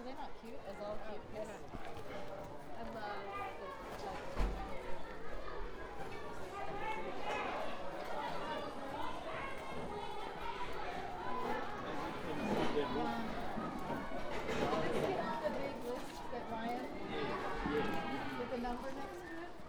they not cute? It's all cute. Yes. I love the big list that Ryan with the number next to it.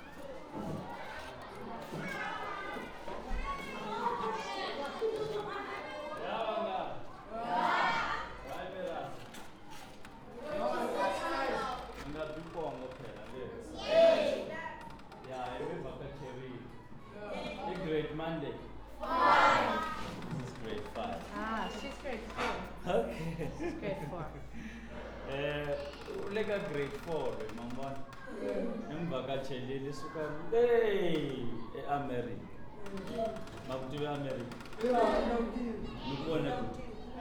Grade Monday. This is grade 5. Ah, she's grade 4. Okay. She's grade 4. Ulega grade 4 remember? Ngivakatshele lisuka eAmerica. Makuthi America. Ngibone ukuthi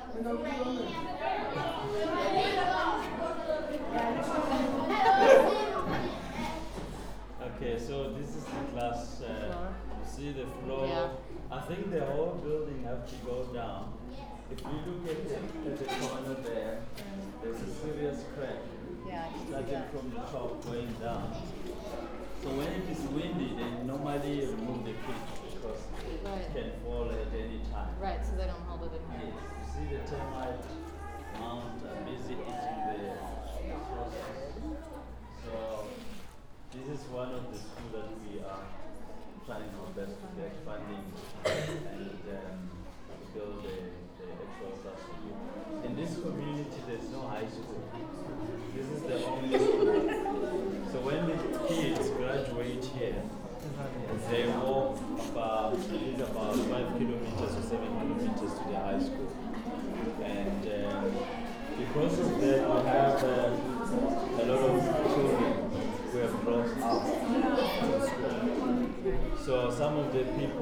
Okay, so this is the class. You see the floor. Yeah. I think the whole building have to go down. If you look at the corner there, there's a serious crack. Yeah, I can see Starting that. from the top going down. So when it is windy, they normally remove the pitch because Right. it can fall at any time. Right, so they don't hold it in here. Yes. You see the termite mound are busy eating the process. So this is one of the schools that we are trying our best to get funding and build the actual school. In this community, there's no high school. This is the only school. So when the kids graduate here, they walk about 5 kilometers or 7 kilometers to the high school. And because of that, we have a lot of children who have dropped out of school. So some of the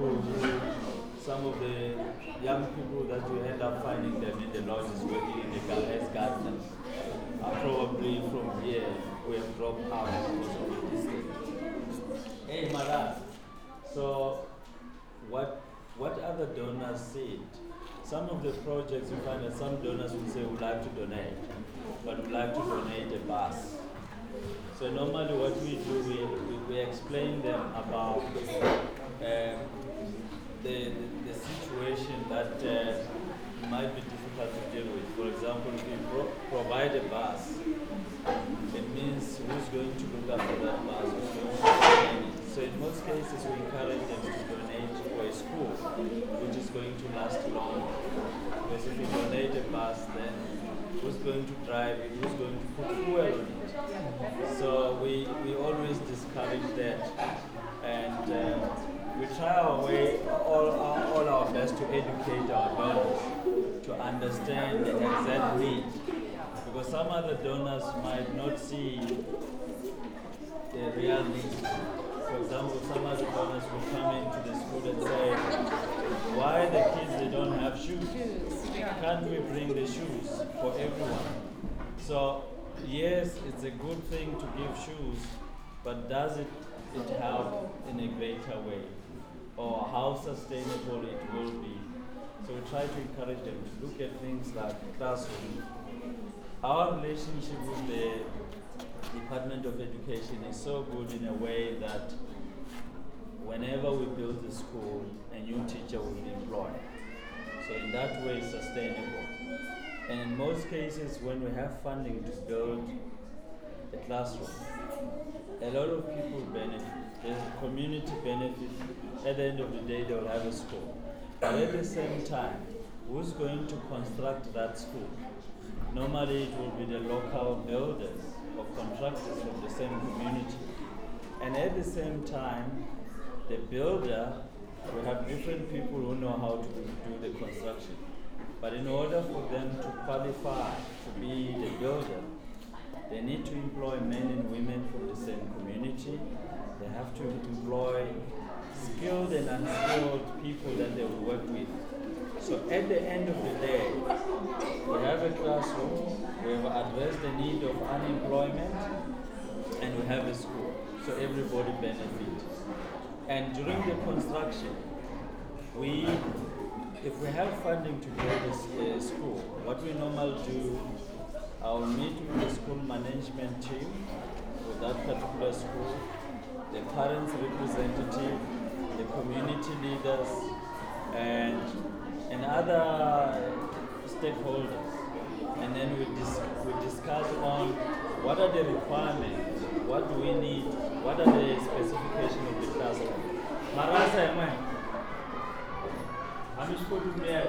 young people that you end up finding them in the lodges working in the as gardeners are probably from here who have dropped out because of the distance. Hey, Mara. So what other donors said? Some of the projects you find that some donors will say we'd like to donate, but we'd like to donate a bus. So normally what we do, we explain them about the situation that might be difficult to deal with. For example, if we provide a bus, it means who's going to look after that bus, who's going to maintain it. So in most cases, we encourage them to donate for a school, which is going to last long. Because if we donate a bus, then who's going to drive it, who's going to put fuel on it. So we always discourage that. And we try all our best to educate our donors to understand the exact need. Because some other donors might not see the real need. For example, some other donors will come into the school and say, why the kids they don't have shoes? Can't we bring the shoes for everyone? So yes, it's a good thing to give shoes, but does it help in a greater way? Or how sustainable it will be? So we try to encourage them to look at things like classroom. Our relationship with the Department of Education is so good in a way that whenever we build a school, a new teacher will be employed. So in that way, it's sustainable. And in most cases, when we have funding to build a classroom, a lot of people benefit. There's a community benefit. At the end of the day, they'll have a school. But at the same time, who's going to construct that school? Normally, it will be the local builders or contractors from the same community. And at the same time, the builder will have different people who know how to do the construction. But in order for them to qualify to be the builder, they need to employ men and women from the same community. They have to employ skilled and unskilled people that they will work with. So at the end of the day, we have a classroom, we have addressed the need of unemployment, and we have a school. So everybody benefits. And during the construction, if we have funding to build a school, what we normally do, I'll meet with the school management team for that particular school, the parents' representative, the community leaders, and other stakeholders. And then we discuss on what are the requirements, what do we need, what are the specifications of the classroom. Marasa, am I? I'm supposed to be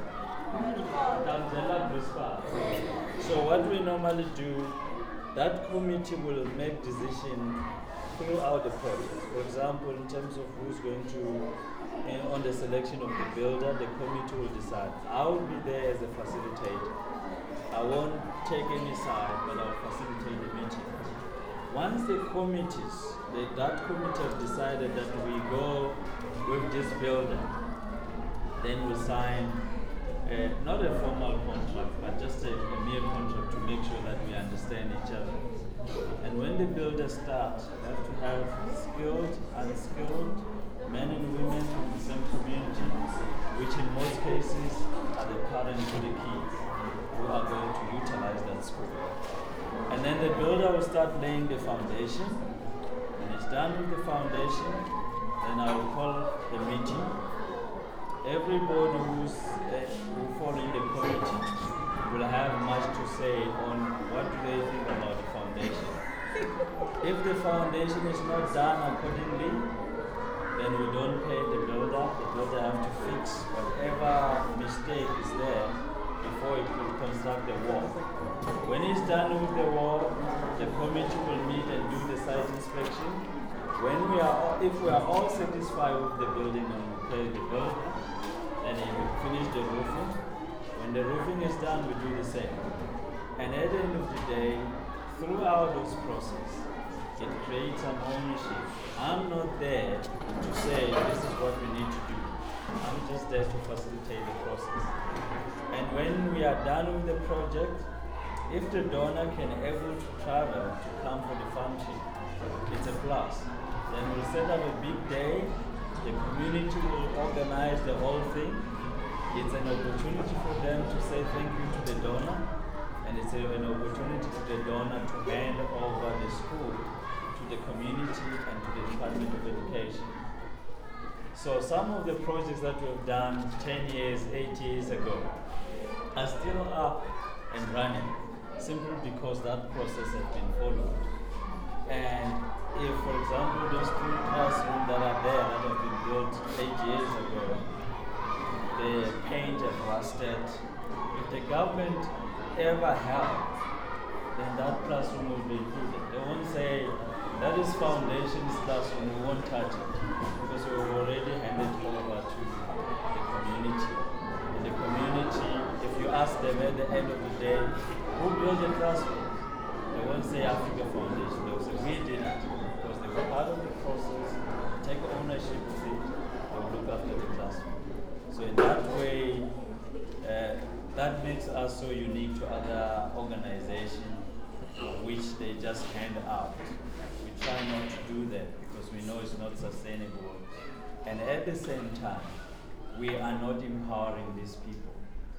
So what we normally do, that committee will make decisions throughout the project. For example, in terms of who's going to, on the selection of the builder, the committee will decide. I will be there as a facilitator. I won't take any side, but I'll facilitate the meeting. Once the committees, that committee has decided that we go with this builder, then we sign not a formal contract, but just a mere contract to make sure that we understand each other. And when the builder starts, they have to have skilled, unskilled men and women from the same community, which in most cases are the parents to the kids who are going to utilize that school. And then the builder will start laying the foundation. When it's done with the foundation, then I will call the meeting. Everybody who fall in the committee will have much to say on what do they think about the foundation. If the foundation is not done accordingly, then we don't pay the builder. The builder have to fix whatever mistake is there before it will construct the wall. When it's done with the wall, the committee will meet and do the site inspection. If we are all satisfied with the building and we pay the builder, then he will finish the roofing. When the roofing is done, we do the same. And at the end of the day, throughout this process, it creates an ownership. I'm not there to say this is what we need to do. I'm just there to facilitate the process. And when we are done with the project, if the donor can able to travel to come for the function, it's a plus. Then we'll set up a big day. The community will organize the whole thing. It's an opportunity for them to say thank you to the donor, and it's an opportunity to the donor to hand over the school to the community and to the Department of Education. So some of the projects that we've done 10 years, 8 years ago are still up and running, simply because that process has been followed. And if, for example, those 3 classrooms that are there that have been built 8 years ago, the paint has rusted, if the government ever helped, then that classroom will be included. They won't say, that is foundations classroom, we won't touch it, because we've already handed it over to the community. And the community, if you ask them at the end of the day, who built the classroom? They won't say Africa Foundation, they will say, we did it, because they were part of the process, take ownership of it, they will look after the classroom. So in that way, that makes us so unique to other organizations, which they just hand out. We try not to do that because we know it's not sustainable. And at the same time, we are not empowering these people.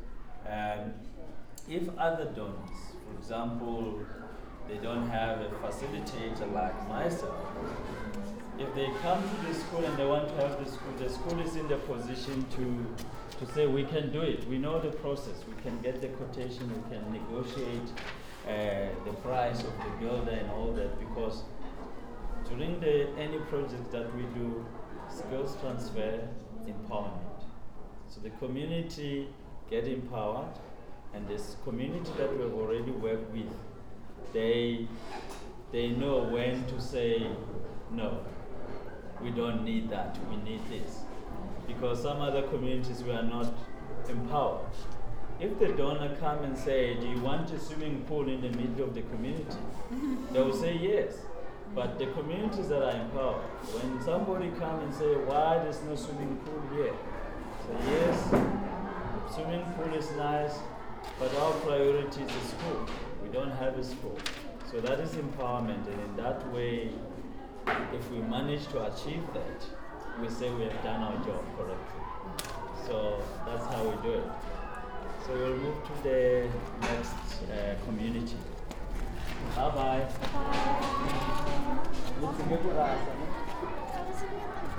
If other donors, for example, they don't have a facilitator like myself, if they come to the school and they want to have the school is in the position to say we can do it. We know the process. We can get the quotation. We can negotiate the price of the builder and all that, because during any project that we do, skills transfer, empowerment. So the community get empowered, and this community that we've already worked with, they know when to say no. We don't need that, we need this. Because some other communities we are not empowered. If the donor come and say, do you want a swimming pool in the middle of the community? They will say yes. But the communities that are empowered, when somebody come and say, why there's no swimming pool here? Say yes, swimming pool is nice, but our priority is the school. We don't have a school. So that is empowerment, and in that way, if we manage to achieve that, we say we have done our job correctly. So that's how we do it. So we'll move to the next community. Bye bye.